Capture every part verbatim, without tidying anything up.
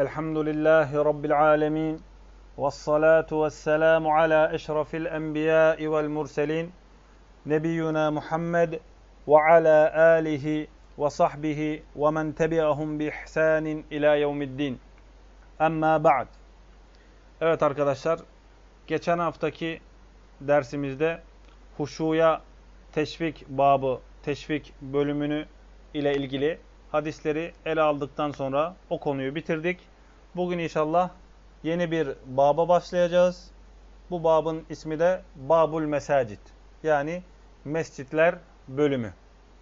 Elhamdülillahi Rabbil alemin. Vessalatu vesselamu ala eşrafil enbiyai vel murselin. Nebiyyuna Muhammed ve ala alihi ve sahbihi ve men tebi'ahum bi ihsanin ila yevmiddin. Amma ba'd. Evet arkadaşlar, geçen haftaki dersimizde huşuya teşvik babı, teşvik bölümünü ile ilgili hadisleri ele aldıktan sonra o konuyu bitirdik. Bugün inşallah yeni bir baba başlayacağız. Bu babın ismi de Babul Mesacid. Yani mescitler bölümü.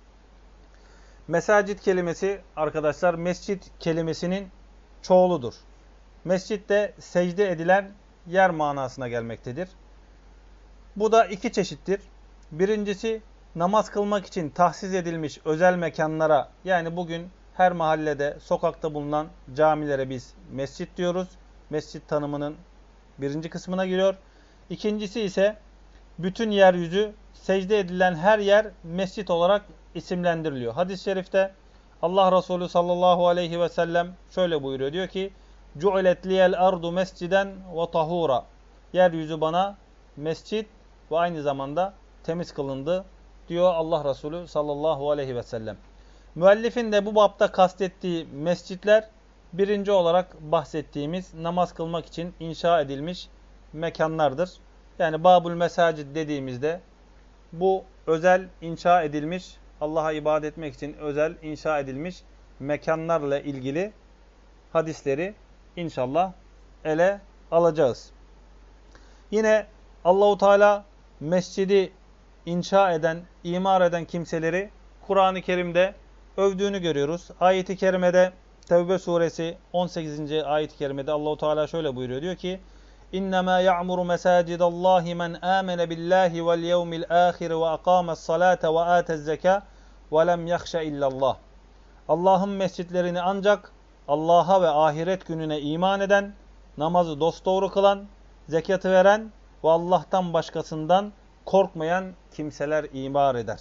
Mesacid kelimesi arkadaşlar mescit kelimesinin çoğuludur. Mescit de secde edilen yer manasına gelmektedir. Bu da iki çeşittir. Birincisi namaz kılmak için tahsis edilmiş özel mekanlara, yani bugün her mahallede, sokakta bulunan camilere biz mescit diyoruz. Mescit tanımının birinci kısmına giriyor. İkincisi ise bütün yeryüzü, secde edilen her yer mescit olarak isimlendiriliyor. Hadis-i şerifte Allah Resulü sallallahu aleyhi ve sellem şöyle buyuruyor. Diyor ki: "Cu'ilet liyel ardu mesciden ve tahura." Yeryüzü bana mescit ve aynı zamanda temiz kılındı diyor Allah Resulü sallallahu aleyhi ve sellem. Müellifin de bu bapta kastettiği mescitler birinci olarak bahsettiğimiz namaz kılmak için inşa edilmiş mekanlardır. Yani Babul Mesacid dediğimizde bu özel inşa edilmiş, Allah'a ibadet etmek için özel inşa edilmiş mekanlarla ilgili hadisleri inşallah ele alacağız. Yine Allahu Teala mescidi inşa eden, imar eden kimseleri Kur'an-ı Kerim'de övdüğünü görüyoruz. Ayet-i kerimede, Tevbe suresi on sekizinci ayet-i kerimede Allahu Teala şöyle buyuruyor. Diyor ki: "İnnemâ ya'muru mesâcidallâhi men âmene billâhi vel yevmil âhir ve akâme's-salâte ve âte'z-zekâ ve lem yahşe illallah." Allah'ın mescitlerini ancak Allah'a ve ahiret gününe iman eden, namazı dosdoğru kılan, zekatı veren ve Allah'tan başkasından korkmayan kimseler imar eder.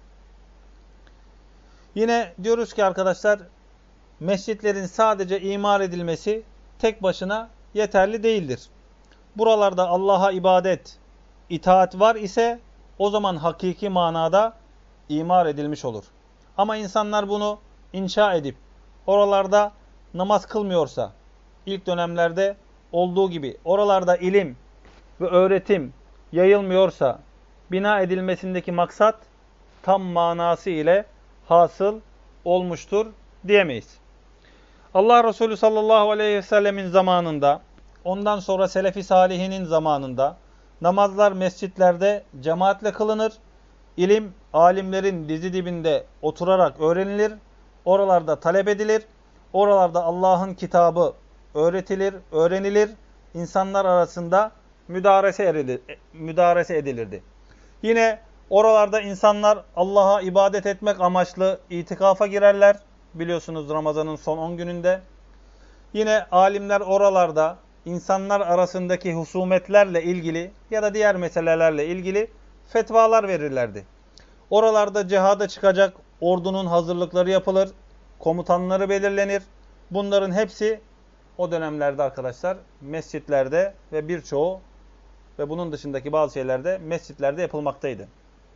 Yine diyoruz ki arkadaşlar, mescitlerin sadece imar edilmesi tek başına yeterli değildir. Buralarda Allah'a ibadet, itaat var ise o zaman hakiki manada imar edilmiş olur. Ama insanlar bunu inşa edip oralarda namaz kılmıyorsa, ilk dönemlerde olduğu gibi oralarda ilim ve öğretim yayılmıyorsa, bina edilmesindeki maksat tam manası ile hasıl olmuştur diyemeyiz. Allah Resulü sallallahu aleyhi ve sellemin zamanında, ondan sonra Selefi Salihinin zamanında namazlar mescitlerde cemaatle kılınır. İlim alimlerin dizi dibinde oturarak öğrenilir. Oralarda talep edilir. Oralarda Allah'ın kitabı öğretilir, öğrenilir. İnsanlar arasında müdarese, müdarese edilirdi. Yine oralarda insanlar Allah'a ibadet etmek amaçlı itikafa girerler. Biliyorsunuz Ramazan'ın son on gününde. Yine alimler oralarda insanlar arasındaki husumetlerle ilgili ya da diğer meselelerle ilgili fetvalar verirlerdi. Oralarda cihada çıkacak ordunun hazırlıkları yapılır, komutanları belirlenir. Bunların hepsi o dönemlerde arkadaşlar mescitlerde ve birçoğu ve bunun dışındaki bazı şeylerde mescitlerde yapılmaktaydı.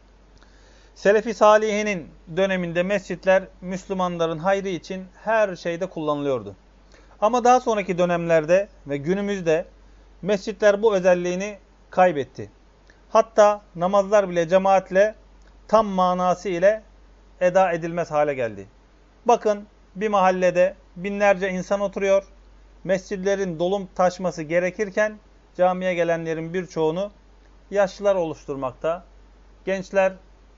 Selefi Salihinin döneminde mescitler Müslümanların hayrı için her şeyde kullanılıyordu. Ama daha sonraki dönemlerde ve günümüzde mescitler bu özelliğini kaybetti. Hatta namazlar bile cemaatle tam manası ile eda edilmez hale geldi. Bakın, bir mahallede binlerce insan oturuyor. Mescitlerin dolup taşması gerekirken camiye gelenlerin birçoğunu yaşlılar oluşturmakta. Gençler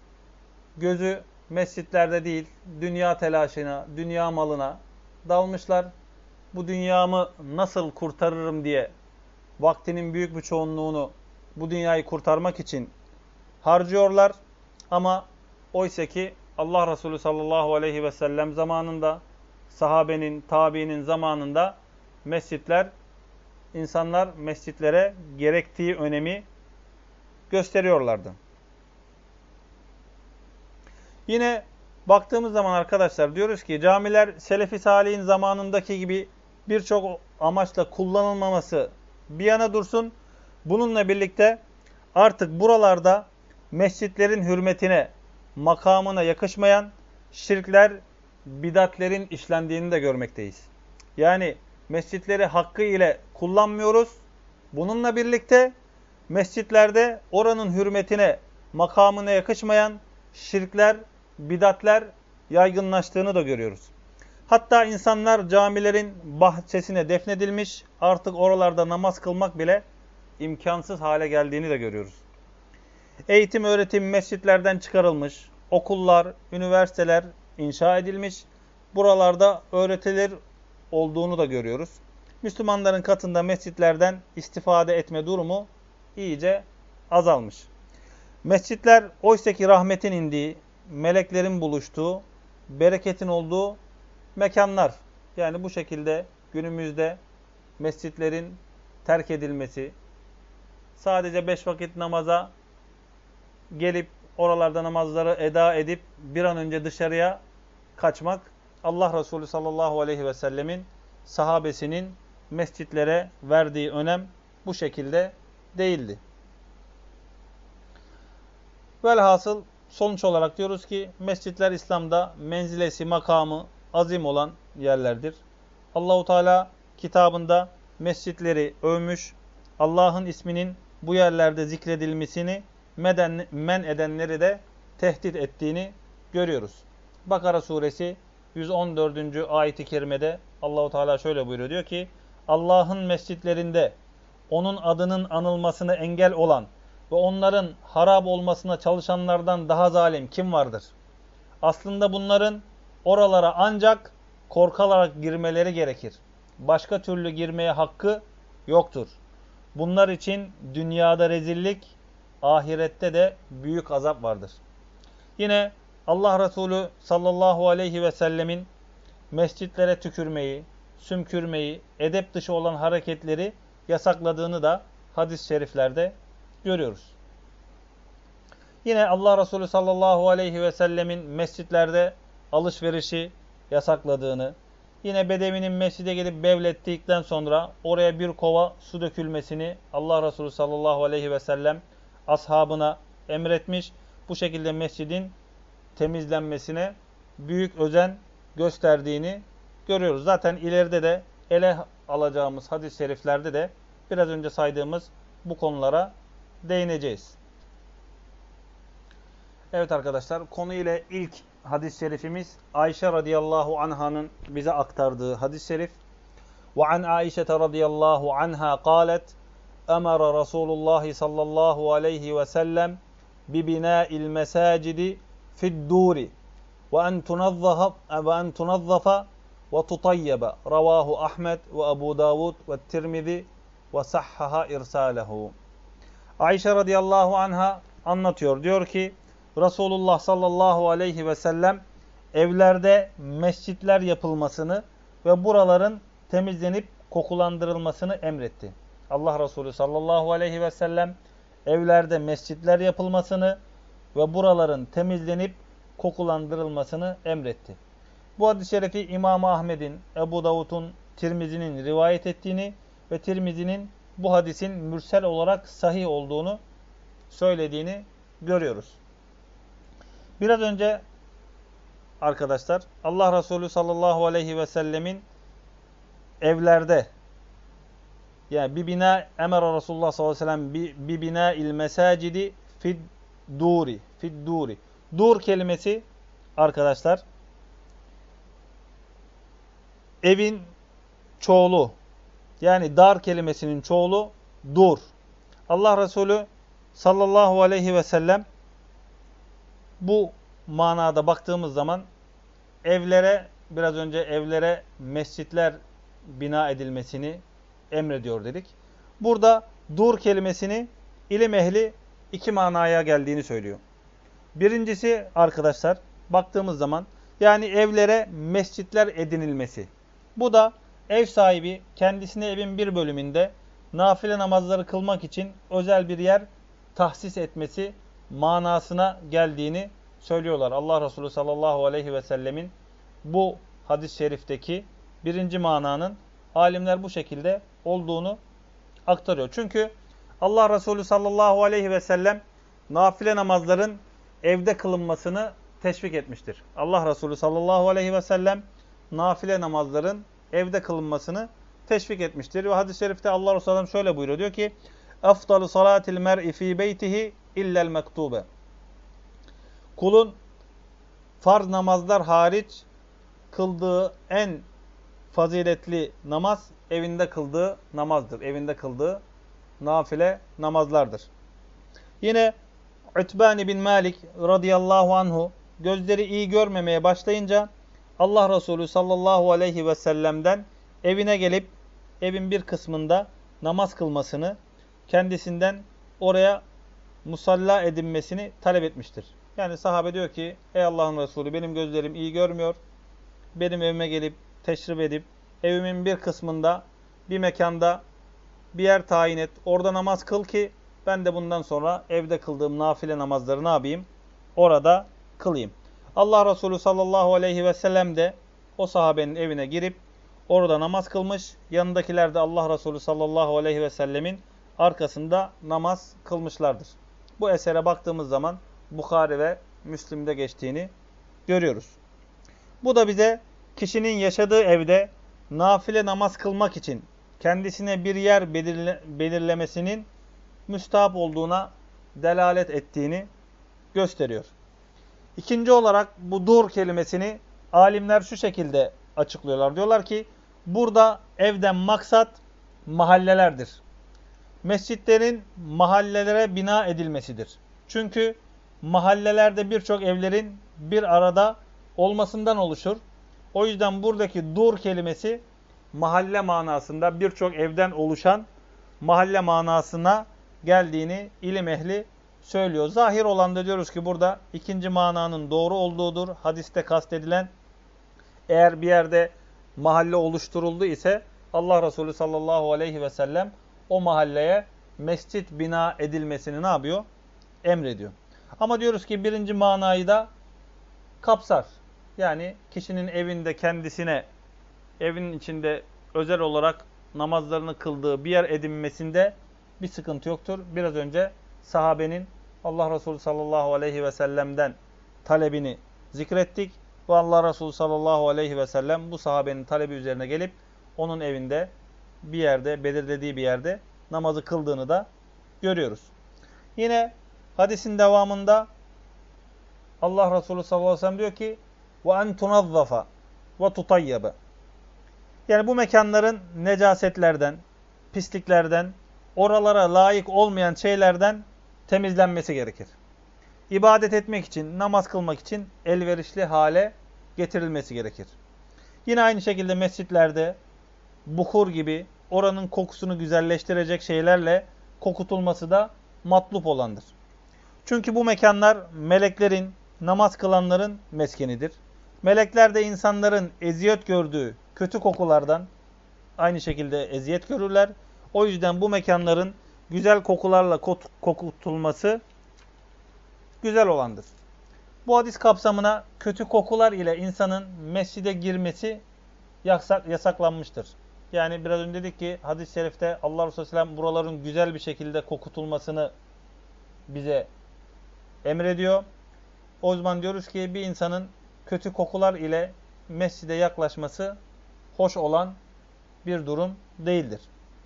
gözü mescitlerde değil, dünya telaşına, dünya malına dalmışlar. Bu dünyamı nasıl kurtarırım diye vaktinin büyük bir çoğunluğunu bu dünyayı kurtarmak için harcıyorlar. Ama oysa ki Allah Resulü sallallahu aleyhi ve sellem zamanında, sahabenin, tabiinin zamanında mescitler, insanlar mescitlere gerektiği önemi gösteriyorlardı. Yine baktığımız zaman arkadaşlar diyoruz ki camiler Selefi Salih'in zamanındaki gibi birçok amaçla kullanılmaması bir yana dursun. Bununla birlikte artık buralarda mescitlerin hürmetine, makamına yakışmayan şirkler, bidatlerin işlendiğini de görmekteyiz. Yani mescitleri hakkı ile kullanmıyoruz. Bununla birlikte mescitlerde oranın hürmetine, makamına yakışmayan şirkler, bidatler yaygınlaştığını da görüyoruz. Hatta insanlar camilerin bahçesine defnedilmiş, artık oralarda namaz kılmak bile imkansız hale geldiğini de görüyoruz. Eğitim, öğretim mescitlerden çıkarılmış, okullar, üniversiteler inşa edilmiş, buralarda öğretilir olduğunu da görüyoruz. Müslümanların katında mescitlerden istifade etme durumu iyice azalmış. Mescitler oysaki rahmetin indiği, meleklerin buluştuğu, bereketin olduğu mekanlar. Yani bu şekilde günümüzde mescitlerin terk edilmesi, sadece beş vakit namaza gelip oralarda namazları eda edip bir an önce dışarıya kaçmak, Allah Resulü sallallahu aleyhi ve sellemin sahabesinin mescitlere verdiği önem bu şekilde değildi. Velhasıl sonuç olarak diyoruz ki mescitler İslam'da menzilesi, makamı azim olan yerlerdir. Allahu Teala kitabında mescitleri övmüş, Allah'ın isminin bu yerlerde zikredilmesini men edenleri de tehdit ettiğini görüyoruz. Bakara suresi yüz on dördüncü ayet-i kerimede Allahu Teala şöyle buyuruyor, diyor ki Allah'ın mescitlerinde onun adının anılmasını engel olan ve onların harap olmasına çalışanlardan daha zalim kim vardır? Aslında bunların oralara ancak korkarak girmeleri gerekir. Başka türlü girmeye hakkı yoktur. Bunlar için dünyada rezillik, ahirette de büyük azap vardır. Yine Allah Resulü sallallahu aleyhi ve sellemin mescitlere tükürmeyi, sümkürmeyi, edep dışı olan hareketleri yasakladığını da hadis-i şeriflerde görüyoruz. Yine Allah Resulü sallallahu aleyhi ve sellemin mescitlerde alışverişi yasakladığını, yine bedevinin mescide gelip bevlettikten sonra oraya bir kova su dökülmesini Allah Resulü sallallahu aleyhi ve sellem ashabına emretmiş. Bu şekilde mescidin temizlenmesine büyük özen gösterdiğini görüyoruz. Zaten ileride de ele alacağımız hadis-i şeriflerde de biraz önce saydığımız bu konulara değineceğiz. Evet arkadaşlar, konu ile ilk hadis-i şerifimiz Ayşe radıyallahu anh'ın bize aktardığı hadis-i şerif. Ve an Ayşe radıyallahu anha قالت emara Resulullah sallallahu aleyhi ve sellem bi bina'il mesacidi fi'd duri ve en tunazzafa ve en tunazzafa ve tutayyaba. Ravahu Ahmed ve Ebu Davud ve Tirmizi ve sahhaha irsalehu. Ayşe radıyallahu anha anlatıyor. Diyor ki Resulullah sallallahu aleyhi ve sellem evlerde mescitler yapılmasını ve buraların temizlenip kokulandırılmasını emretti. Allah Resulü sallallahu aleyhi ve sellem evlerde mescitler yapılmasını ve buraların temizlenip kokulandırılmasını emretti. Bu hadis-i şerifi İmam Ahmed'in, Ebu Davud'un, Tirmizi'nin rivayet ettiğini ve Tirmizi'nin bu hadisin mürsel olarak sahih olduğunu söylediğini görüyoruz. Biraz önce arkadaşlar Allah Resulü sallallahu aleyhi ve sellemin evlerde, yani bir bina emara Resulullah sallallahu aleyhi ve sellem bir bina il mesacidi fid duri fid duri. Dur kelimesi arkadaşlar evin çoğulu, yani dar kelimesinin çoğulu dur. Allah Resulü sallallahu aleyhi ve sellem bu manada baktığımız zaman evlere, biraz önce evlere mescitler bina edilmesini emrediyor dedik. Burada dur kelimesini ilim ehli iki manaya geldiğini söylüyor. Birincisi arkadaşlar baktığımız zaman yani evlere mescitler edinilmesi. Bu da ev sahibi kendisine evin bir bölümünde nafile namazları kılmak için özel bir yer tahsis etmesi manasına geldiğini söylüyorlar. Allah Resulü sallallahu aleyhi ve sellemin bu hadis-i şerifteki birinci mananın Alimler bu şekilde olduğunu aktarıyor. Çünkü Allah Resulü sallallahu aleyhi ve sellem nafile namazların evde kılınmasını teşvik etmiştir. Allah Resulü sallallahu aleyhi ve sellem nafile namazların evde kılınmasını teşvik etmiştir. Ve hadis-i şerifte Allah Resulü sallallahu aleyhi ve sellem şöyle buyuruyor. Diyor ki: "Efdalu salatil mer'i fî beytihi illel mektûbe." Kulun farz namazlar hariç kıldığı en faziletli namaz evinde kıldığı namazdır. Evinde kıldığı nafile namazlardır. Yine Utbani bin Malik radıyallahu anhu gözleri iyi görmemeye başlayınca Allah Resulü sallallahu aleyhi ve sellem'den evine gelip evin bir kısmında namaz kılmasını, kendisinden oraya musalla edinmesini talep etmiştir. Yani sahabe diyor ki: "Ey Allah'ın Resulü, benim gözlerim iyi görmüyor. Benim evime gelip teşrif edip evimin bir kısmında, bir mekanda bir yer tayin et. Orada namaz kıl ki ben de bundan sonra evde kıldığım nafile namazları ne yapayım? Orada kılayım." Allah Resulü sallallahu aleyhi ve sellem de o sahabenin evine girip orada namaz kılmış. Yanındakiler de Allah Resulü sallallahu aleyhi ve sellemin arkasında namaz kılmışlardır. Bu esere baktığımız zaman Bukhari ve Müslim'de geçtiğini görüyoruz. Bu da bize kişinin yaşadığı evde nafile namaz kılmak için kendisine bir yer belirle, belirlemesinin müstahap olduğuna delalet ettiğini gösteriyor. İkinci olarak bu dur kelimesini alimler şu şekilde açıklıyorlar. Diyorlar ki burada evden maksat mahallelerdir. Mescitlerin mahallelere bina edilmesidir. Çünkü mahallelerde birçok evlerin bir arada olmasından oluşur. O yüzden buradaki dur kelimesi mahalle manasında birçok evden oluşan mahalle manasına geldiğini ilim ehli söylüyor. Zahir olan da diyoruz ki burada ikinci mananın doğru olduğudur. Hadiste kastedilen eğer bir yerde mahalle oluşturuldu ise Allah Resulü sallallahu aleyhi ve sellem o mahalleye mescit bina edilmesini ne yapıyor? Emrediyor. Ama diyoruz ki birinci manayı da kapsar. Yani kişinin evinde kendisine, evinin içinde özel olarak namazlarını kıldığı bir yer edinmesinde bir sıkıntı yoktur. Biraz önce sahabenin Allah Resulü sallallahu aleyhi ve sellem'den talebini zikrettik. Ve Allah Resulü sallallahu aleyhi ve sellem bu sahabenin talebi üzerine gelip onun evinde bir yerde, belirlediği bir yerde namazı kıldığını da görüyoruz. Yine hadisin devamında Allah Resulü sallallahu aleyhi ve sellem diyor ki وَاَنْ تُنَظَّفَ وَتُطَيَّبَ. Yani bu mekanların necasetlerden, pisliklerden, oralara layık olmayan şeylerden temizlenmesi gerekir. İbadet etmek için, namaz kılmak için elverişli hale getirilmesi gerekir. Yine aynı şekilde mescitlerde buhur gibi oranın kokusunu güzelleştirecek şeylerle kokutulması da matlup olandır. Çünkü bu mekanlar meleklerin, namaz kılanların meskenidir. Melekler de insanların eziyet gördüğü kötü kokulardan aynı şekilde eziyet görürler. O yüzden bu mekanların güzel kokularla kokutulması güzel olandır. Bu hadis kapsamına kötü kokular ile insanın mescide girmesi yasak, yasaklanmıştır. Yani biraz önce dedik ki hadis-i şerifte Allah Resulü sallallahu aleyhi ve sellem buraların güzel bir şekilde kokutulmasını bize emrediyor. O zaman diyoruz ki bir insanın kötü kokular ile mescide yaklaşması hoş olan bir durum değildir.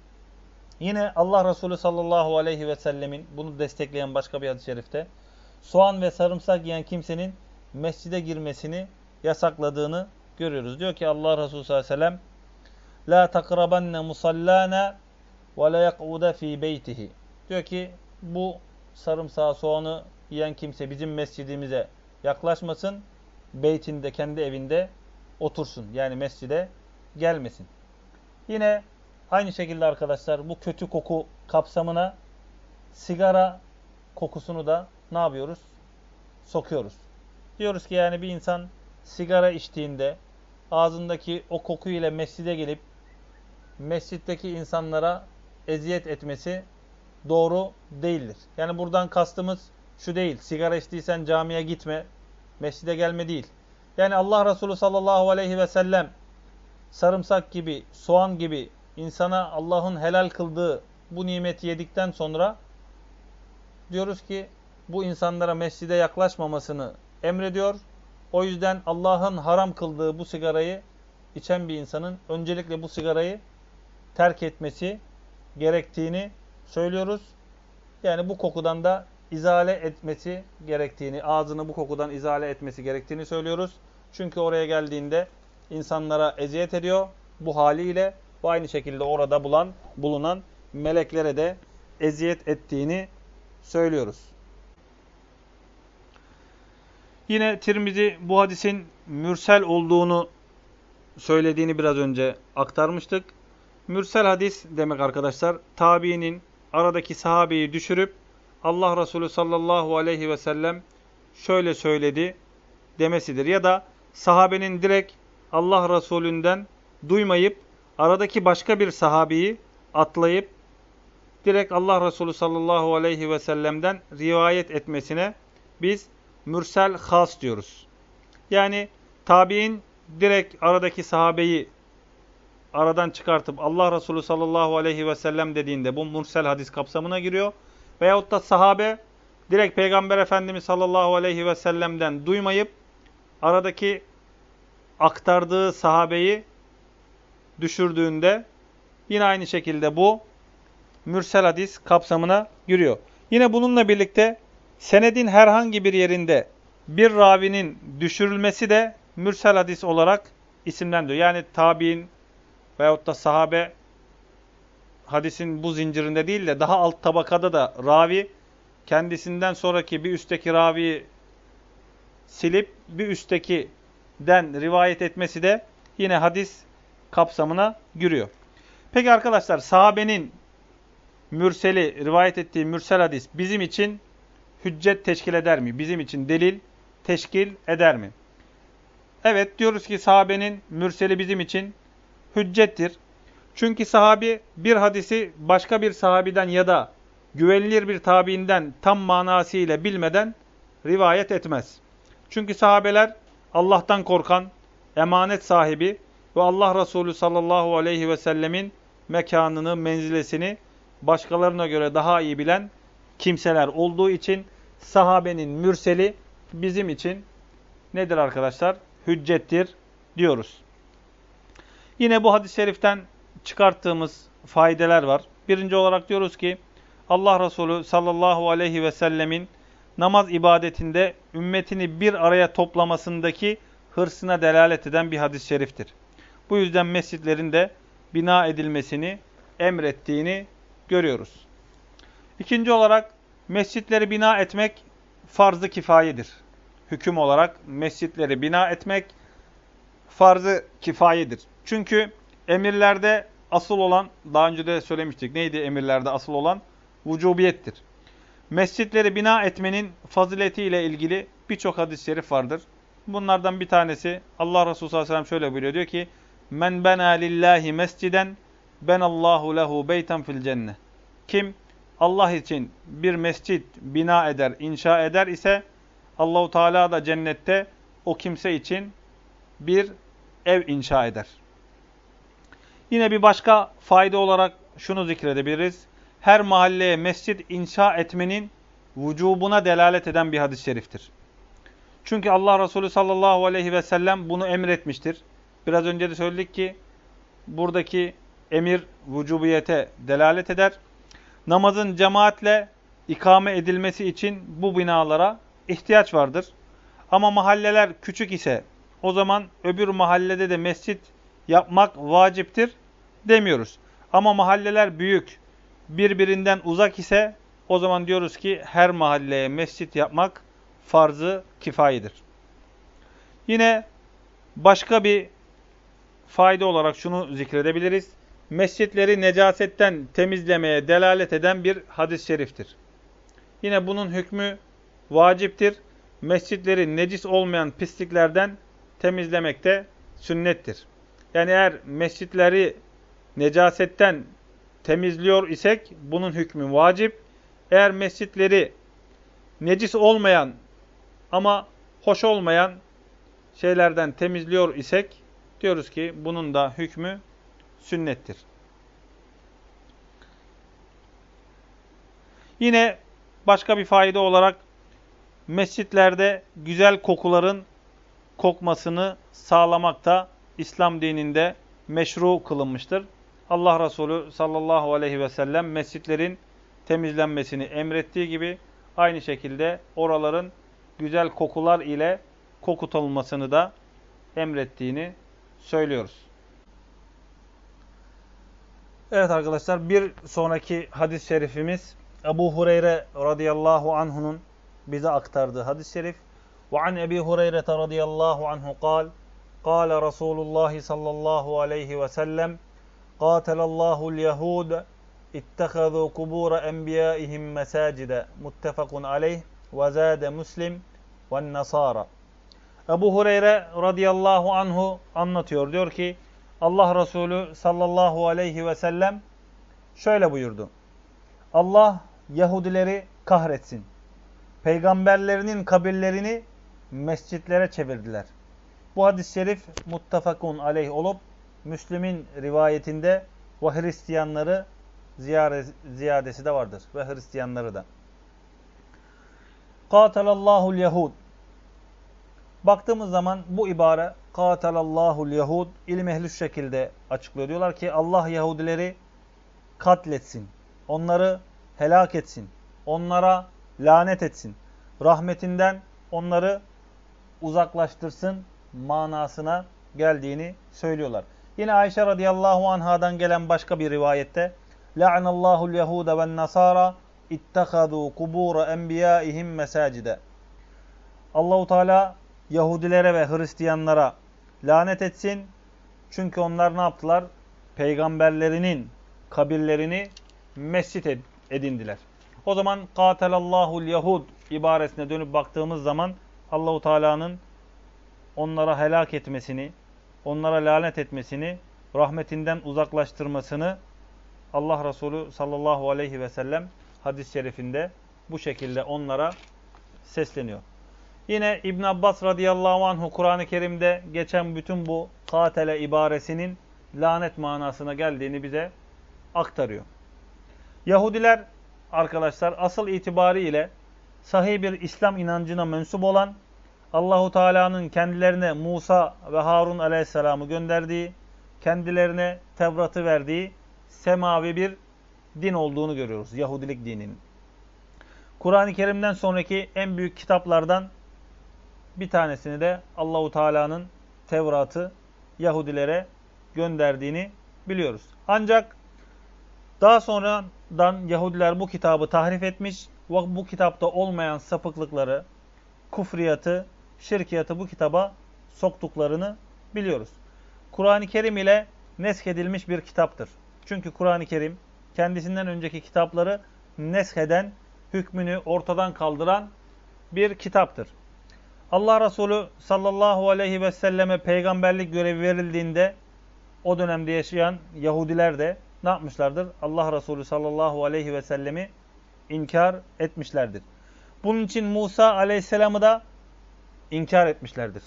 Yine Allah Resulü sallallahu aleyhi ve sellemin bunu destekleyen başka bir hadis-i şerifte soğan ve sarımsak yiyen kimsenin mescide girmesini yasakladığını görüyoruz. Diyor ki Allah Resulü sallallahu aleyhi ve sellem La takrabanne musallana ve la yak'ude fi beytihi. Diyor ki bu sarımsağı, soğanı yiyen kimse bizim mescidimize yaklaşmasın, beytinde, kendi evinde otursun. Yani mescide gelmesin. Yine aynı şekilde arkadaşlar bu kötü koku kapsamına sigara kokusunu da ne yapıyoruz? Sokuyoruz. Diyoruz ki yani bir insan sigara içtiğinde ağzındaki o koku ile mescide gelip mescitteki insanlara eziyet etmesi doğru değildir. Yani buradan kastımız şu değil. Sigara içtiysen camiye gitme, mescide gelme değil. Yani Allah Resulü sallallahu aleyhi ve sellem sarımsak gibi, soğan gibi insana Allah'ın helal kıldığı bu nimeti yedikten sonra diyoruz ki bu insanlara mescide yaklaşmamasını emrediyor. O yüzden Allah'ın haram kıldığı bu sigarayı içen bir insanın öncelikle bu sigarayı terk etmesi gerektiğini söylüyoruz. Yani bu kokudan da izale etmesi gerektiğini, ağzını bu kokudan izale etmesi gerektiğini söylüyoruz. Çünkü oraya geldiğinde insanlara eziyet ediyor. Bu haliyle bu aynı şekilde orada bulan, bulunan meleklere de eziyet ettiğini söylüyoruz. Yine Tirmizi bu hadisin mürsel olduğunu söylediğini biraz önce aktarmıştık. Mürsel hadis demek arkadaşlar, tabiinin aradaki sahabeyi düşürüp Allah Resulü sallallahu aleyhi ve sellem şöyle söyledi demesidir. Ya da sahabenin direkt Allah Resulünden duymayıp aradaki başka bir sahabeyi atlayıp direkt Allah Resulü sallallahu aleyhi ve sellem'den rivayet etmesine biz mürsel has diyoruz. Yani tabiin direkt aradaki sahabeyi aradan çıkartıp Allah Resulü sallallahu aleyhi ve sellem dediğinde bu mürsel hadis kapsamına giriyor. Veyahut da sahabe direkt Peygamber Efendimiz sallallahu aleyhi ve sellem'den duymayıp aradaki aktardığı sahabeyi düşürdüğünde yine aynı şekilde bu mürsel hadis kapsamına giriyor. Yine bununla birlikte senedin herhangi bir yerinde bir ravinin düşürülmesi de mürsel hadis olarak isimlendiriyor. Yani tabiin veyahut da sahabe hadisin bu zincirinde değil de daha alt tabakada da ravi kendisinden sonraki bir üstteki raviyi silip bir üsttekiden rivayet etmesi de yine hadis kapsamına giriyor. Peki arkadaşlar, sahabenin mürseli, rivayet ettiği mürsel hadis bizim için hüccet teşkil eder mi? Bizim için delil teşkil eder mi? Evet, diyoruz ki sahabenin mürseli bizim için hüccettir. Çünkü sahabi bir hadisi başka bir sahabiden ya da güvenilir bir tabiinden tam manasıyla bilmeden rivayet etmez. Çünkü sahabeler Allah'tan korkan, emanet sahibi ve Allah Resulü sallallahu aleyhi ve sellemin mekanını, menzilesini başkalarına göre daha iyi bilen kimseler olduğu için sahabenin mürseli bizim için nedir arkadaşlar? Hüccettir diyoruz. Yine bu hadis-i şeriften çıkarttığımız faydeler var. Birinci olarak diyoruz ki Allah Resulü sallallahu aleyhi ve sellemin namaz ibadetinde ümmetini bir araya toplamasındaki hırsına delalet eden bir hadis-i şeriftir. Bu yüzden mescitlerin de bina edilmesini emrettiğini görüyoruz. İkinci olarak mescitleri bina etmek farz-ı kifayedir. Hüküm olarak mescitleri bina etmek farz-ı kifayedir. Çünkü emirlerde asıl olan, daha önce de söylemiştik, neydi emirlerde asıl olan? Vücubiyettir. Mescitleri bina etmenin faziletiyle ilgili birçok hadis-i şerif vardır. Bunlardan bir tanesi Allah Resulü sallallahu aleyhi ve sellem şöyle buyuruyor, diyor ki men bena lillahi mesciden benallahu lehu beyten fil cennet. Kim Allah için bir mescit bina eder, inşa eder ise Allahu Teala da cennette o kimse için bir ev inşa eder. Yine bir başka fayda olarak şunu zikredebiliriz. Her mahalleye mescit inşa etmenin vücubuna delalet eden bir hadis-i şeriftir. Çünkü Allah Resulü sallallahu aleyhi ve sellem bunu emretmiştir. Biraz önce de söyledik ki buradaki emir vücubiyete delalet eder. Namazın cemaatle ikame edilmesi için bu binalara ihtiyaç vardır. Ama mahalleler küçük ise o zaman öbür mahallede de mescit yapmak vaciptir demiyoruz. Ama mahalleler büyük, birbirinden uzak ise o zaman diyoruz ki her mahalleye mescit yapmak farz-ı kifayedir. Yine başka bir fayda olarak şunu zikredebiliriz. Mescitleri necasetten temizlemeye delalet eden bir hadis-i şeriftir. Yine bunun hükmü vaciptir. Mescitleri necis olmayan pisliklerden temizlemek de sünnettir. Yani eğer mescitleri necasetten temizliyor isek bunun hükmü vacip. Eğer mescitleri necis olmayan ama hoş olmayan şeylerden temizliyor isek Diyoruz ki bunun da hükmü sünnettir. Yine başka bir fayda olarak mescitlerde güzel kokuların kokmasını sağlamak da İslam dininde meşru kılınmıştır. Allah Resulü sallallahu aleyhi ve sellem mescitlerin temizlenmesini emrettiği gibi aynı şekilde oraların güzel kokular ile kokutulmasını da emrettiğini söylüyoruz. Evet arkadaşlar, bir sonraki hadis-i şerifimiz Ebu Hureyre radıyallahu anhu'nun bize aktardığı hadis-i şerif. وعن أبي هريرة رضي الله عنه قال قال رسول الله صلى الله عليه وسلم قاتل الله اليهود اتخذوا قبور أنبيائهم مساجد متفق عليه وزاد مسلم والنصارى. Ebu Hureyre radıyallahu anhu anlatıyor. Diyor ki Allah Resulü sallallahu aleyhi ve sellem şöyle buyurdu. Allah Yahudileri kahretsin. Peygamberlerinin kabirlerini mescitlere çevirdiler. Bu hadis-i şerif muttafakun aleyh olup Müslim'in rivayetinde ve Hristiyanları ziyadesi de vardır. Ve Hristiyanları da. Kâtelallâhul Yahud. Baktığımız zaman bu ibare Kâtelallâhul Yahud ilim ehli şu şekilde açıklıyor. Diyorlar ki Allah Yahudileri katletsin. Onları helak etsin. Onlara lanet etsin. Rahmetinden onları uzaklaştırsın manasına geldiğini söylüyorlar. Yine Ayşe radıyallahu anhadan gelen başka bir rivayette La'anallahu'l Yahude ve'n Nasara ittehadu kubur enbiyaihim mesacide. Allahu Teala Yahudilere ve Hristiyanlara lanet etsin. Çünkü onlar ne yaptılar? Peygamberlerinin kabirlerini mescit edindiler. O zaman Kâtelallâhu'l Yahud ibaresine dönüp baktığımız zaman Allahu Teala'nın onlara helak etmesini, onlara lanet etmesini, rahmetinden uzaklaştırmasını Allah Resulü sallallahu aleyhi ve sellem hadis-i şerifinde bu şekilde onlara sesleniyor. Yine İbn Abbas radıyallahu anhu Kur'an-ı Kerim'de geçen bütün bu katele ibaresinin lanet manasına geldiğini bize aktarıyor. Yahudiler arkadaşlar asıl itibariyle sahih bir İslam inancına mensup olan, Allahu Teala'nın kendilerine Musa ve Harun aleyhisselam'ı gönderdiği, kendilerine Tevrat'ı verdiği semavi bir din olduğunu görüyoruz. Yahudilik dininin. Kur'an-ı Kerim'den sonraki en büyük kitaplardan bir tanesini de Allahu Teala'nın Tevrat'ı Yahudilere gönderdiğini biliyoruz. Ancak daha sonradan Yahudiler bu kitabı tahrif etmiş ve bu kitapta olmayan sapıklıkları, kufriyatı, şirkiyatı bu kitaba soktuklarını biliyoruz. Kur'an-ı Kerim ile neskedilmiş bir kitaptır. Çünkü Kur'an-ı Kerim kendisinden önceki kitapları nesheden, hükmünü ortadan kaldıran bir kitaptır. Allah Resulü sallallahu aleyhi ve selleme peygamberlik görevi verildiğinde o dönemde yaşayan Yahudiler de ne yapmışlardır? Allah Resulü sallallahu aleyhi ve sellemi inkar etmişlerdir. Bunun için Musa aleyhisselamı da inkar etmişlerdir.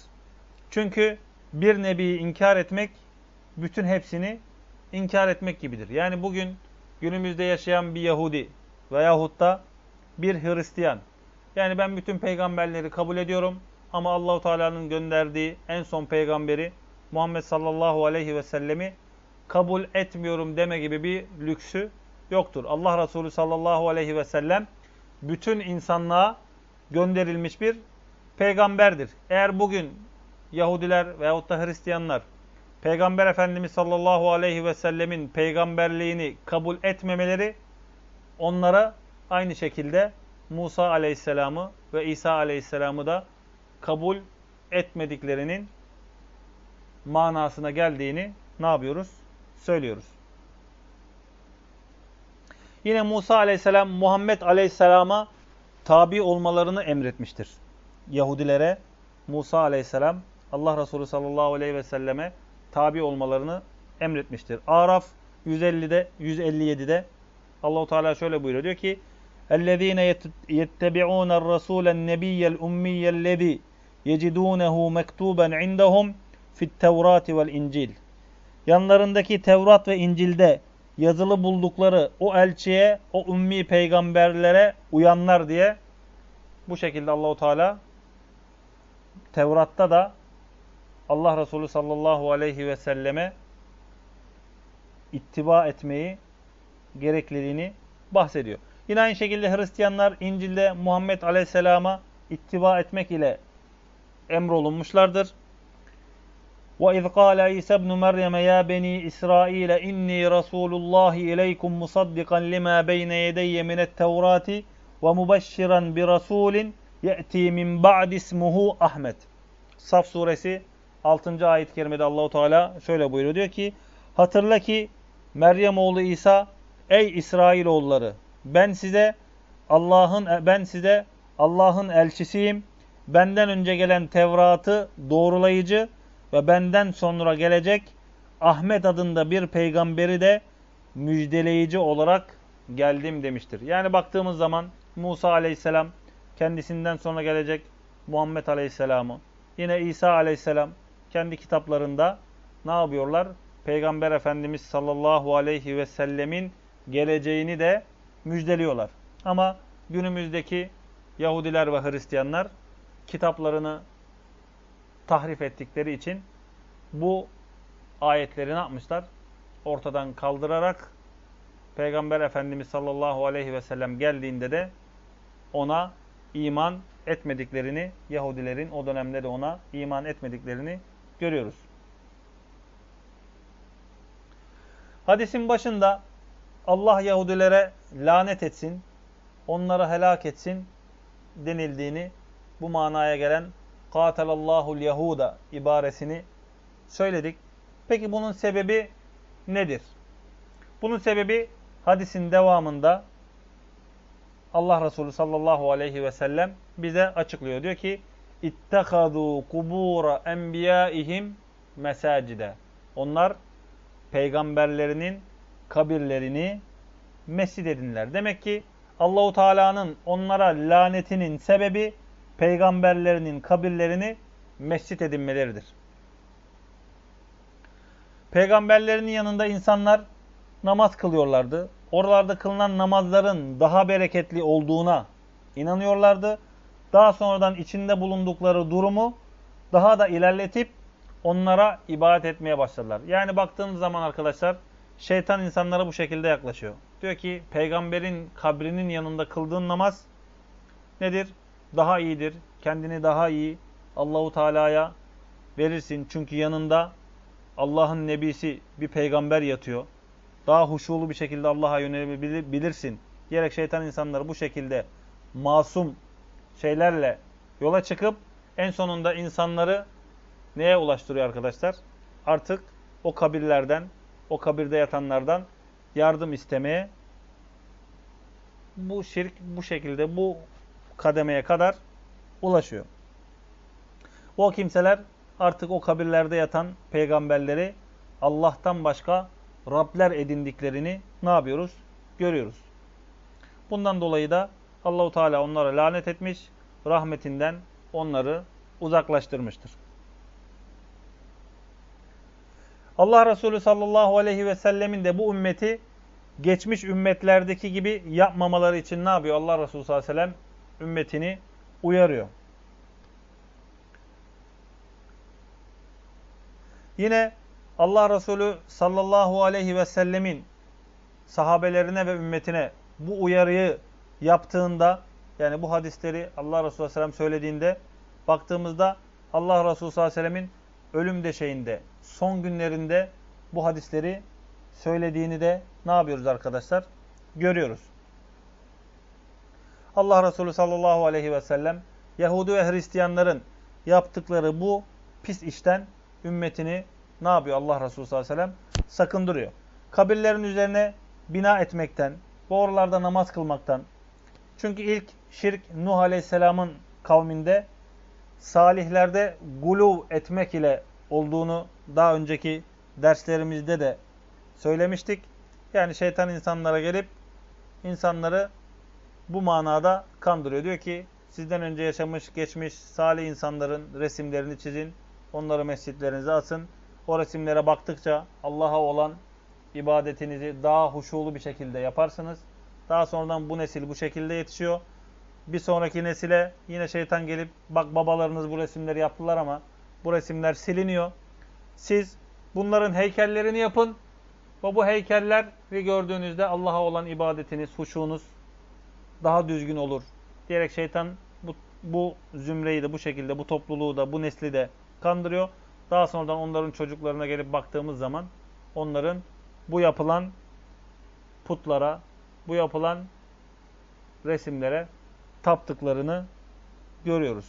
Çünkü bir nebiyi inkar etmek bütün hepsini inkar etmek gibidir. Yani bugün günümüzde yaşayan bir Yahudi veyahut da bir Hristiyan. Yani ben bütün peygamberleri kabul ediyorum ama Allahu Teala'nın gönderdiği en son peygamberi Muhammed sallallahu aleyhi ve sellemi kabul etmiyorum deme gibi bir lüksü yoktur. Allah Resulü sallallahu aleyhi ve sellem bütün insanlığa gönderilmiş bir peygamberdir. Eğer bugün Yahudiler veyahut da Hristiyanlar Peygamber Efendimiz sallallahu aleyhi ve sellemin peygamberliğini kabul etmemeleri onlara aynı şekilde Musa aleyhisselamı ve İsa aleyhisselamı da kabul etmediklerinin manasına geldiğini ne yapıyoruz? Söylüyoruz. Yine Musa aleyhisselam Muhammed aleyhisselama tabi olmalarını emretmiştir. Yahudilere Musa aleyhisselam Allah Resulü sallallahu aleyhi ve selleme tabi olmalarını emretmiştir. Araf yüz ellide yüz elli yedide Allahu Teala şöyle buyuruyor, diyor ki: "Ellezîne yettebi'ûne'r rasûlen nebiyyel ummiyellezî yecidûnehu mektuben indahum fit Tevrati vel İncil. Yanlarındaki Tevrat ve İncil'de yazılı buldukları o elçiye, o ümmi peygamberlere uyanlar diye bu şekilde Allahu Teala Tevrat'ta da Allah Resulü sallallahu aleyhi ve selleme ittiba etmeyi gerekliliğini bahsediyor. Yine aynı şekilde Hristiyanlar İncil'de Muhammed Aleyhisselam'a ittiba etmek ile emrolunmuşlardır. وَاِذْ قَالَ عِيسَى ابْنُ مَرْيَمَ يَا بَنِي إِسْرَائِيلَ إِنِّي رَسُولُ اللّٰهِ إِلَيْكُمْ مُصَدِّقًا لِمَا بَيْنَ يَدَيَّ مِنَ التَّوْرَاتِ وَمُبَشِّرًا بِرَسُولٍ يَأْتِي مِنْ بَعْدِ اسْمُهُ Ahmet. Saf suresi altıncı ayet-i kerimede Allahu Teala şöyle buyuruyor, diyor ki: hatırla ki Meryem oğlu İsa, ey İsrailoğulları, ben size Allah'ın ben size Allah'ın elçisiyim. Benden önce gelen Tevrat'ı doğrulayıcı ve benden sonra gelecek Ahmet adında bir peygamberi de müjdeleyici olarak geldim demiştir. Yani baktığımız zaman Musa aleyhisselam kendisinden sonra gelecek Muhammed aleyhisselamı, yine İsa aleyhisselam kendi kitaplarında ne yapıyorlar? Peygamber Efendimiz sallallahu aleyhi ve sellemin geleceğini de müjdeliyorlar. Ama günümüzdeki Yahudiler ve Hristiyanlar kitaplarını tahrif ettikleri için bu ayetleri ne yapmışlar? Ortadan kaldırarak Peygamber Efendimiz sallallahu aleyhi ve sellem geldiğinde de ona iman etmediklerini, Yahudilerin o dönemde de ona iman etmediklerini görüyoruz. Hadisin başında Allah Yahudilere lanet etsin, onları helak etsin denildiğini, bu manaya gelen "Kâtelallâhul Yahuda" ibaresini söyledik. Peki bunun sebebi nedir? Bunun sebebi hadisin devamında Allah Resulü sallallahu aleyhi ve sellem bize açıklıyor. Diyor ki: İttekadû kubûra enbiyâihim mesâcide. Onlar peygamberlerinin kabirlerini mescid edindiler. Demek ki Allahu Teala'nın onlara lanetinin sebebi peygamberlerinin kabirlerini mescit edinmeleridir. Peygamberlerinin yanında insanlar namaz kılıyorlardı. Oralarda kılınan namazların daha bereketli olduğuna inanıyorlardı. Daha sonradan içinde bulundukları durumu daha da ilerletip onlara ibadet etmeye başladılar. Yani baktığınız zaman arkadaşlar, şeytan insanlara bu şekilde yaklaşıyor. Diyor ki peygamberin kabrinin yanında kıldığın namaz nedir? Daha iyidir. Kendini daha iyi Allahu Teala'ya verirsin. Çünkü yanında Allah'ın nebisi bir peygamber yatıyor. Daha huşulu bir şekilde Allah'a yönelebilirsin diyerek şeytan insanları bu şekilde masum şeylerle yola çıkıp en sonunda insanları neye ulaştırıyor arkadaşlar? Artık o kabirlerden, o kabirde yatanlardan yardım istemeye, bu şirk bu şekilde bu kademeye kadar ulaşıyor. O kimseler artık o kabirlerde yatan peygamberleri Allah'tan başka Rabler edindiklerini ne yapıyoruz? Görüyoruz. Bundan dolayı da Allahu Teala onlara lanet etmiş, rahmetinden onları uzaklaştırmıştır. Allah Resulü sallallahu aleyhi ve sellemin de bu ümmeti geçmiş ümmetlerdeki gibi yapmamaları için ne yapıyor? Allah Resulü sallallahu aleyhi ve sellem ümmetini uyarıyor. Yine Allah Resulü sallallahu aleyhi ve sellemin sahabelerine ve ümmetine bu uyarıyı yaptığında, yani bu hadisleri Allah Resulü sallallahu aleyhi ve sellem söylediğinde baktığımızda Allah Resulü sallallahu aleyhi ve sellemin ölüm döşeğinde, son günlerinde bu hadisleri söylediğini de ne yapıyoruz arkadaşlar? Görüyoruz. Allah Resulü sallallahu aleyhi ve sellem Yahudi ve Hristiyanların yaptıkları bu pis işten ümmetini ne yapıyor Allah Resulü sallallahu aleyhi ve sellem? Sakındırıyor. Kabirlerin üzerine bina etmekten, bu oralarda namaz kılmaktan. Çünkü ilk şirk Nuh aleyhisselamın kavminde salihlerde guluv etmek ile olduğunu daha önceki derslerimizde de söylemiştik. Yani şeytan insanlara gelip insanları bu manada kandırıyor. Diyor ki sizden önce yaşamış, geçmiş salih insanların resimlerini çizin. Onları mescitlerinize asın. O resimlere baktıkça Allah'a olan ibadetinizi daha huşulu bir şekilde yaparsınız. Daha sonradan bu nesil bu şekilde yetişiyor. Bir sonraki nesile yine şeytan gelip bak babalarınız bu resimleri yaptılar ama bu resimler siliniyor. Siz bunların heykellerini yapın ve bu heykelleri gördüğünüzde Allah'a olan ibadetiniz, huşunuz daha düzgün olur diyerek şeytan bu, bu zümreyi de bu şekilde, bu topluluğu da, bu nesli de kandırıyor. Daha sonradan onların çocuklarına gelip baktığımız zaman onların bu yapılan putlara, bu yapılan resimlere taptıklarını görüyoruz.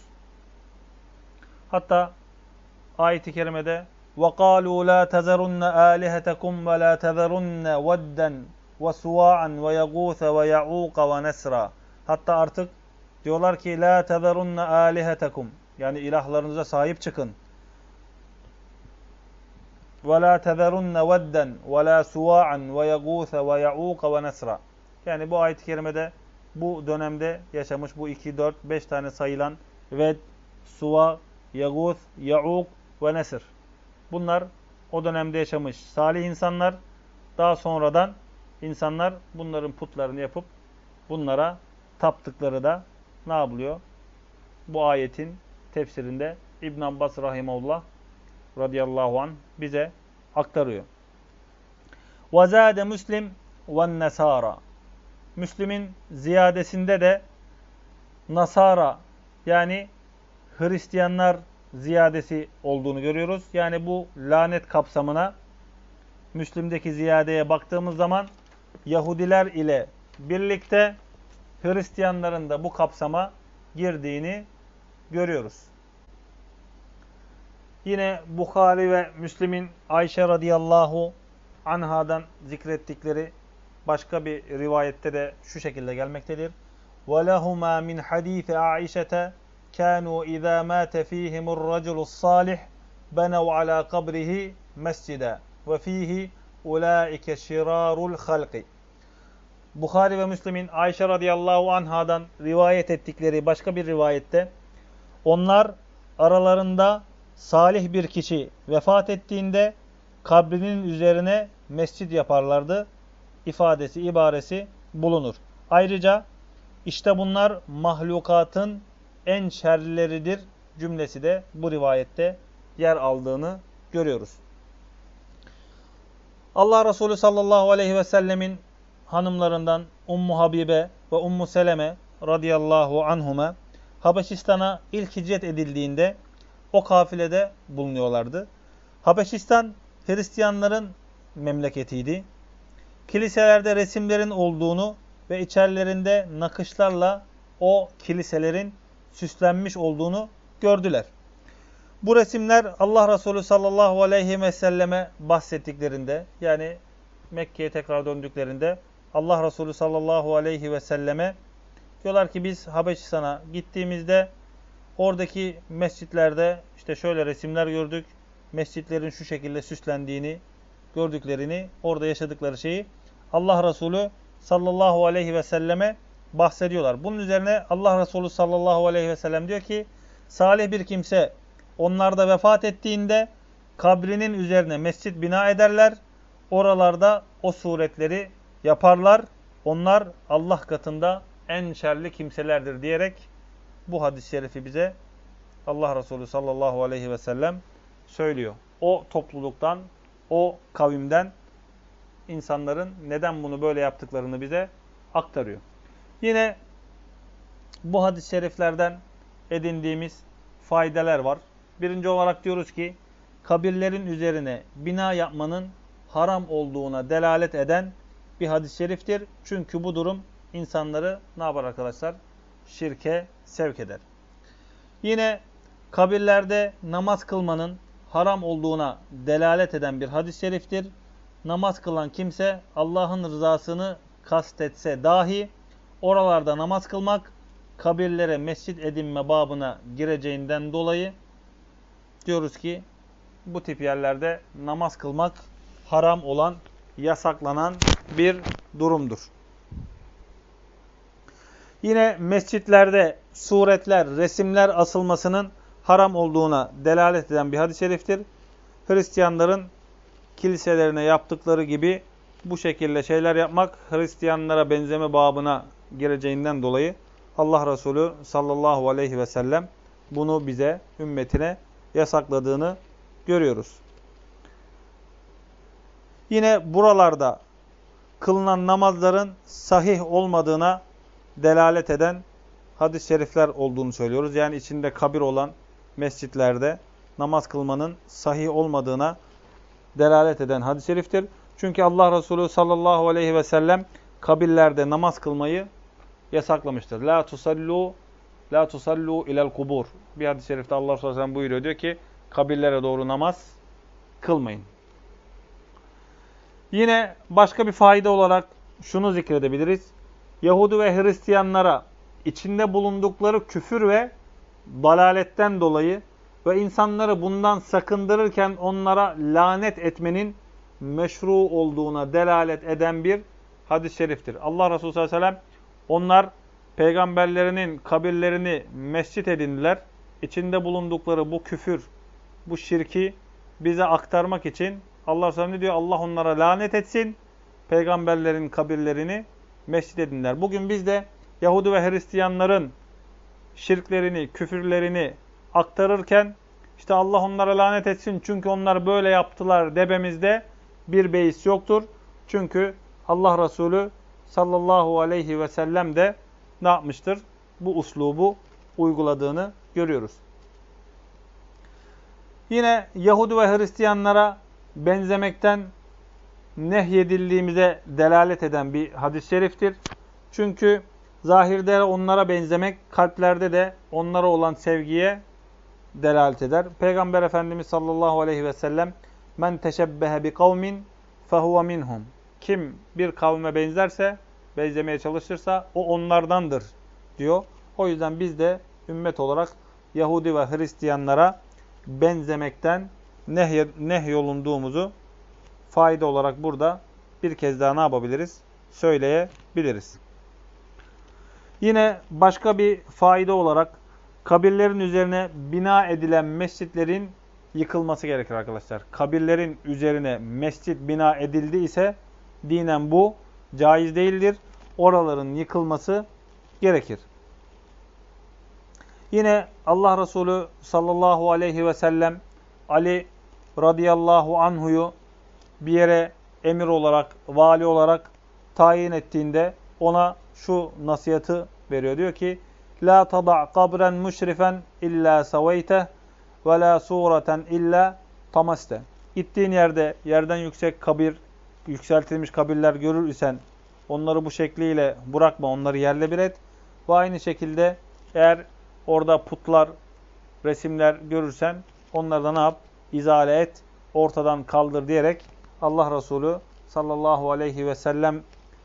Hatta ayet-i kerimede وَقَالُوا لَا تَذَرُنَّ آلِهَتَكُمْ وَلَا تَذَرُنَّ وَدًّا وَسُوَاعًا وَيَغُوثَ وَيَعُوقَ وَنَسْرًا. Hatta artık diyorlar ki لَا تَذَرُنَّ آلِهَتَكُمْ, yani ilahlarınıza sahip çıkın. وَلَا تَذَرُنَّ وَدًّا وَلَا سُوَاعًا وَيَغُوثَ وَيَعُوقَ وَنَسْرًا. Yani bu ayet-i kerimede bu dönemde yaşamış bu iki, dört, beş tane sayılan Ved, Suva, Yağuz, Ya'uk ve Nesr. Bunlar o dönemde yaşamış salih insanlar. Daha sonradan insanlar bunların putlarını yapıp bunlara taptıkları da ne yapılıyor? Bu ayetin tefsirinde İbn Abbas rahimehullah radıyallahu anh bize aktarıyor. وَزَادَ Müslim وَالنَّسَارَ. Müslim'in ziyadesinde de Nasara, yani Hristiyanlar ziyadesi olduğunu görüyoruz. Yani bu lanet kapsamına Müslim'deki ziyadeye baktığımız zaman Yahudiler ile birlikte Hristiyanların da bu kapsama girdiğini görüyoruz. Yine Bukhari ve Müslim'in Ayşe radıyallahu anhadan zikrettikleri başka bir rivayette de şu şekilde gelmektedir. وَلَهُمَا مِنْ حَد۪يثِ عَائِشَةَ كَانُوا اِذَا مَاتَ ف۪يهِمُ الرَّجُلُ الصَّالِحِ بَنَوْا عَلَى قَبْرِهِ مَسْجِدًا وَف۪يهِ اُولَٰئِكَ شِرَارُ الْخَلْقِ. Bukhari ve Müslim'in Ayşe radıyallahu anhadan rivayet ettikleri başka bir rivayette onlar aralarında salih bir kişi vefat ettiğinde kabrinin üzerine mescid yaparlardı ifadesi, ibaresi bulunur. Ayrıca işte bunlar mahlukatın en şerlileridir cümlesi de bu rivayette yer aldığını görüyoruz. Allah Resulü sallallahu aleyhi ve sellemin hanımlarından Ummu Habibe ve Ummu Seleme radıyallahu anhuma Habeşistan'a ilk hicret edildiğinde o kafilede bulunuyorlardı. Habeşistan Hristiyanların memleketiydi. Kiliselerde resimlerin olduğunu ve içerilerinde nakışlarla o kiliselerin süslenmiş olduğunu gördüler. Bu resimler Allah Resulü sallallahu aleyhi ve selleme bahsettiklerinde, yani Mekke'ye tekrar döndüklerinde Allah Resulü sallallahu aleyhi ve selleme diyorlar ki biz Habeşistan'a gittiğimizde oradaki mescitlerde işte şöyle resimler gördük. Mescitlerin şu şekilde süslendiğini gördüklerini, orada yaşadıkları şeyi Allah Resulü sallallahu aleyhi ve selleme bahsediyorlar. Bunun üzerine Allah Resulü sallallahu aleyhi ve sellem diyor ki salih bir kimse onlarda vefat ettiğinde kabrinin üzerine mescit bina ederler. Oralarda o suretleri yaparlar. Onlar Allah katında en şerli kimselerdir diyerek bu hadis-i şerifi bize Allah Resulü sallallahu aleyhi ve sellem söylüyor. O topluluktan, o kavimden insanların neden bunu böyle yaptıklarını bize aktarıyor. Yine bu hadis-i şeriflerden edindiğimiz faydeler var. Birinci olarak diyoruz ki kabirlerin üzerine bina yapmanın haram olduğuna delalet eden bir hadis-i şeriftir. Çünkü bu durum insanları ne yapar arkadaşlar? Şirke sevk eder. Yine kabirlerde namaz kılmanın haram olduğuna delalet eden bir hadis-i şeriftir. Namaz kılan kimse Allah'ın rızasını kastetse dahi oralarda namaz kılmak kabirlere mescit edinme babına gireceğinden dolayı diyoruz ki bu tip yerlerde namaz kılmak haram olan, yasaklanan bir durumdur. Yine mescitlerde suretler, resimler asılmasının haram olduğuna delalet eden bir hadis-i şeriftir. Hristiyanların kiliselerine yaptıkları gibi bu şekilde şeyler yapmak Hristiyanlara benzeme babına gireceğinden dolayı Allah Resulü sallallahu aleyhi ve sellem bunu bize, ümmetine yasakladığını görüyoruz. Yine buralarda kılınan namazların sahih olmadığına delalet eden hadis-i şerifler olduğunu söylüyoruz. Yani içinde kabir olan mescitlerde namaz kılmanın sahih olmadığına delalet eden hadis-i şeriftir. Çünkü Allah Resulü sallallahu aleyhi ve sellem kabirlerde namaz kılmayı yasaklamıştır. La tusallu la tusallu ilel kubur. Bir hadis-i şerifte Allah Resulü sallallahu aleyhi ve sellem buyuruyor, diyor ki kabirlere doğru namaz kılmayın. Yine başka bir fayda olarak şunu zikredebiliriz. Yahudi ve Hristiyanlara içinde bulundukları küfür ve dalaletten dolayı ve insanları bundan sakındırırken onlara lanet etmenin meşru olduğuna delalet eden bir hadis-i şeriftir. Allah Resulü sallallahu aleyhi ve sellem onlar peygamberlerinin kabirlerini mescit edindiler. İçinde bulundukları bu küfür, bu şirki bize aktarmak için Allah Resulü ne diyor? Allah onlara lanet etsin. Peygamberlerin kabirlerini mescit edindiler. Bugün biz de Yahudi ve Hristiyanların şirklerini, küfürlerini aktarırken işte Allah onlara lanet etsin çünkü onlar böyle yaptılar dememizde bir beis yoktur. Çünkü Allah Resulü sallallahu aleyhi ve sellem de ne yapmıştır? Bu uslubu uyguladığını görüyoruz. Yine Yahudi ve Hristiyanlara benzemekten nehyedildiğimize delalet eden bir hadis-i şeriftir. Çünkü zahirde onlara benzemek, kalplerde de onlara olan sevgiye delalet eder. Peygamber Efendimiz sallallahu aleyhi ve sellem men teşebbehe bi kavmin fehuve minhum. Kim bir kavme benzerse, benzemeye çalışırsa o onlardandır diyor. O yüzden biz de ümmet olarak Yahudi ve Hristiyanlara benzemekten nehyolunduğumuzu fayda olarak burada bir kez daha ne yapabiliriz? Söyleyebiliriz. Yine başka bir fayda olarak kabirlerin üzerine bina edilen mescitlerin yıkılması gerekir arkadaşlar. Kabirlerin üzerine mescit bina edildi ise dinen bu caiz değildir. Oraların yıkılması gerekir. Yine Allah Resulü sallallahu aleyhi ve sellem Ali radıyallahu anhu'yu bir yere emir olarak, vali olarak tayin ettiğinde ona şu nasihatı veriyor. Diyor ki: "La tada' kabren müşrifen illa saveyteh ve la sureten illa tamaste." Gittiğin yerde yerden yüksek kabir, yükseltilmiş kabirler görür isen onları bu şekliyle bırakma, onları yerle bir et. Ve aynı şekilde eğer orada putlar, resimler görürsen onları da ne yap? İzale et, ortadan kaldır diyerek Allah Resulü sallallahu aleyhi ve sellem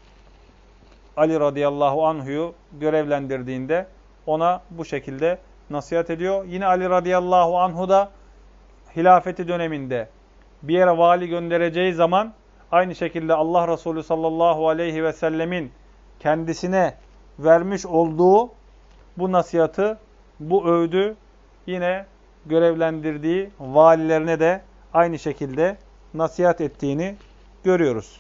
Ali radıyallahu anhu'yu görevlendirdiğinde ona bu şekilde nasihat ediyor. Yine Ali radıyallahu anhu da hilafeti döneminde bir yere vali göndereceği zaman aynı şekilde Allah Resulü sallallahu aleyhi ve sellemin kendisine vermiş olduğu bu nasihatı, bu öğüdü yine görevlendirdiği valilerine de aynı şekilde nasihat ettiğini görüyoruz.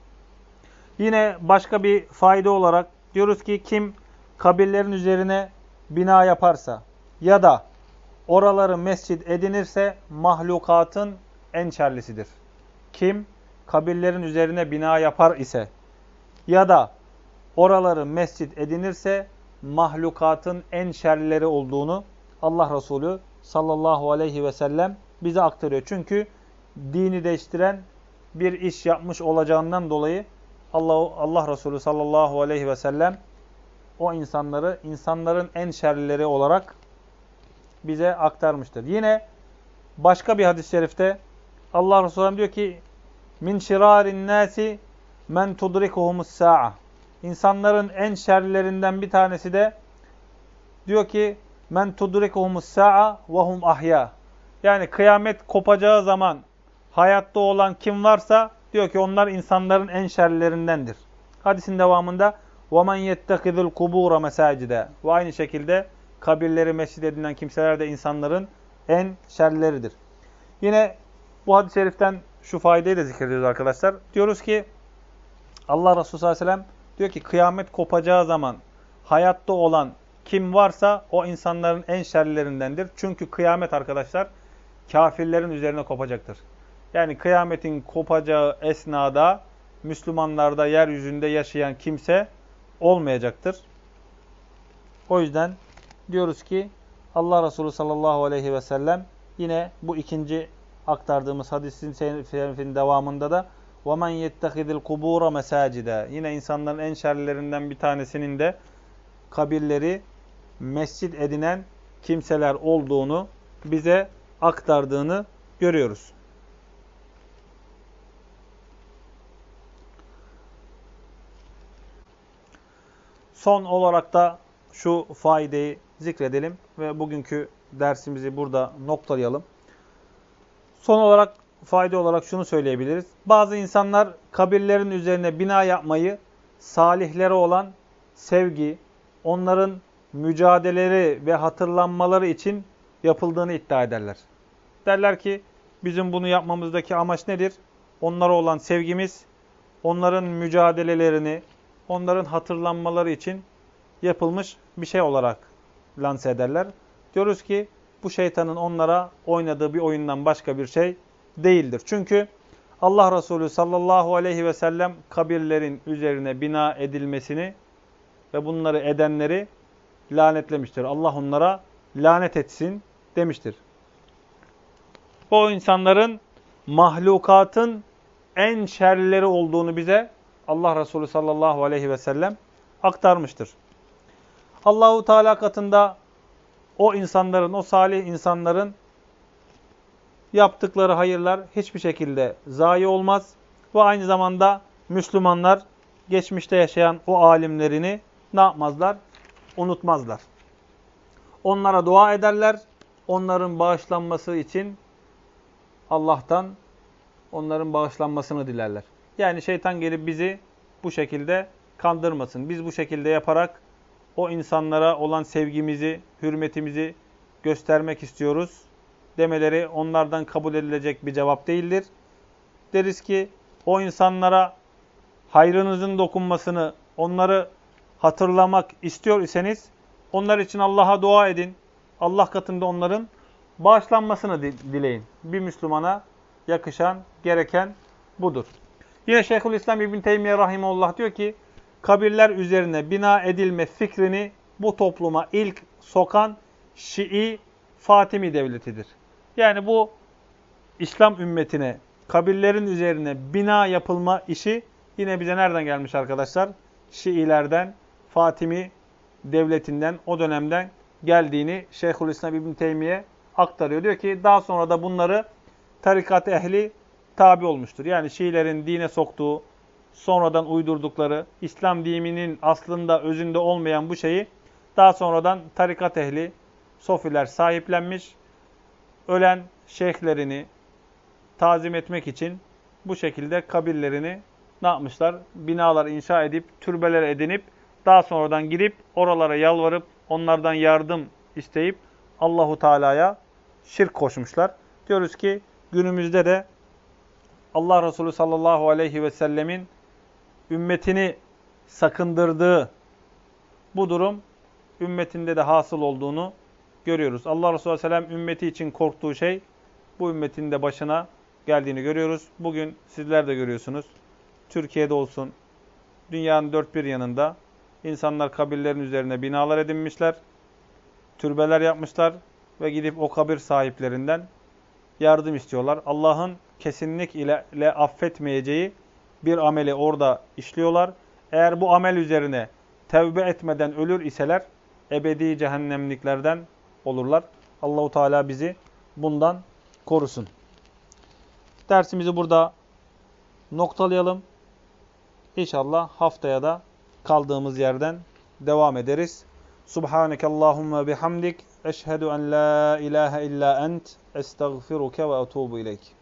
Yine başka bir fayda olarak diyoruz ki kim kabirlerin üzerine bina yaparsa ya da oraları mescit edinirse mahlukatın en şerlisidir. Kim kabirlerin üzerine bina yapar ise ya da oraları mescit edinirse mahlukatın en şerlileri olduğunu Allah Resulü sallallahu aleyhi ve sellem bize aktarıyor. Çünkü dini değiştiren bir iş yapmış olacağından dolayı Allah, Allah Resulü sallallahu aleyhi ve sellem o insanları insanların en şerlileri olarak bize aktarmıştır. Yine başka bir hadis-i şerifte Allah Resulü diyor ki: "Min şirarin nasi men tudrikuhumus sa'a." İnsanların en şerlilerinden bir tanesi de diyor ki: "Men tudrikuhumus sa'a ve hum ahya." Yani kıyamet kopacağı zaman hayatta olan kim varsa diyor ki onlar insanların en şerlilerindendir. Hadisin devamında وَمَنْ يَتَّخِذُ الْقُبُورَ مَسَاجِدَ ve aynı şekilde kabirleri mescid edinen kimseler de insanların en şerlileridir. Yine bu hadis-i şeriften şu faydayı da zikrediyoruz arkadaşlar. Diyoruz ki Allah Resulü sallallahu aleyhi ve sellem diyor ki kıyamet kopacağı zaman hayatta olan kim varsa o insanların en şerlilerindendir. Çünkü kıyamet arkadaşlar kafirlerin üzerine kopacaktır. Yani kıyametin kopacağı esnada Müslümanlarda yeryüzünde yaşayan kimse olmayacaktır. O yüzden diyoruz ki Allah Resulü sallallahu aleyhi ve sellem yine bu ikinci aktardığımız hadisin şerifinin devamında da وَمَنْ يَتَّخِذِ الْقُبُورَ مَسَاجِدًا yine insanların en şerlilerinden bir tanesinin de kabirleri mescit edinen kimseler olduğunu bize aktardığını görüyoruz. Son olarak da şu faydayı zikredelim ve bugünkü dersimizi burada noktalayalım. Son olarak fayda olarak şunu söyleyebiliriz. Bazı insanlar kabirlerin üzerine bina yapmayı salihlere olan sevgi, onların mücadeleleri ve hatırlanmaları için yapıldığını iddia ederler. Derler ki bizim bunu yapmamızdaki amaç nedir? Onlara olan sevgimiz, onların mücadelelerini, onların hatırlanmaları için yapılmış bir şey olarak lanse ederler. Diyoruz ki bu şeytanın onlara oynadığı bir oyundan başka bir şey değildir. Çünkü Allah Resulü sallallahu aleyhi ve sellem kabirlerin üzerine bina edilmesini ve bunları edenleri lanetlemiştir. Allah onlara lanet etsin demiştir. O insanların mahlukatın en şerlileri olduğunu bize Allah Resulü sallallahu aleyhi ve sellem aktarmıştır. Allahu Teala katında o insanların, o salih insanların yaptıkları hayırlar hiçbir şekilde zayi olmaz. Ve aynı zamanda Müslümanlar geçmişte yaşayan o alimlerini ne yapmazlar? Unutmazlar. Onlara dua ederler. Onların bağışlanması için Allah'tan onların bağışlanmasını dilerler. Yani şeytan gelip bizi bu şekilde kandırmasın. Biz bu şekilde yaparak o insanlara olan sevgimizi, hürmetimizi göstermek istiyoruz demeleri onlardan kabul edilecek bir cevap değildir. Deriz ki o insanlara hayrınızın dokunmasını, onları hatırlamak istiyor iseniz onlar için Allah'a dua edin. Allah katında onların bağışlanmasını dileyin. Bir Müslümana yakışan, gereken budur. Yine Şeyhülislam İbn Teymiye rahimehullah diyor ki kabirler üzerine bina edilme fikrini bu topluma ilk sokan Şii Fatimi devletidir. Yani bu İslam ümmetine kabirlerin üzerine bina yapılma işi yine bize nereden gelmiş arkadaşlar? Şiilerden, Fatimi devletinden, o dönemden geldiğini Şeyhülislam İbn Teymiye aktarıyor. Diyor ki daha sonra da bunları tarikat ehli tabi olmuştur. Yani Şiilerin dine soktuğu, sonradan uydurdukları, İslam dininin aslında özünde olmayan bu şeyi daha sonradan tarikat ehli, sofiler sahiplenmiş, ölen şeyhlerini tazim etmek için bu şekilde kabirlerini ne yapmışlar? Binalar inşa edip, türbeler edinip, daha sonradan gidip oralara yalvarıp, onlardan yardım isteyip Allahu Teala'ya şirk koşmuşlar. Diyoruz ki günümüzde de Allah Resulü sallallahu aleyhi ve sellemin ümmetini sakındırdığı bu durum ümmetinde de hasıl olduğunu görüyoruz. Allah Resulü sallallahu aleyhi ve sellem ümmeti için korktuğu şey bu ümmetin de başına geldiğini görüyoruz. Bugün sizler de görüyorsunuz. Türkiye'de olsun, dünyanın dört bir yanında insanlar kabirlerin üzerine binalar edinmişler, türbeler yapmışlar ve gidip o kabir sahiplerinden yardım istiyorlar. Allah'ın kesinlikle affetmeyeceği bir ameli orada işliyorlar. Eğer bu amel üzerine tevbe etmeden ölür iseler ebedi cehennemliklerden olurlar. Allahu Teala bizi bundan korusun. Dersimizi burada noktalayalım. İnşallah haftaya da kaldığımız yerden devam ederiz. Subhanekallahumma bihamdik. Eşhedü en la ilahe illa ent. Estağfiruke ve etubu ileyk.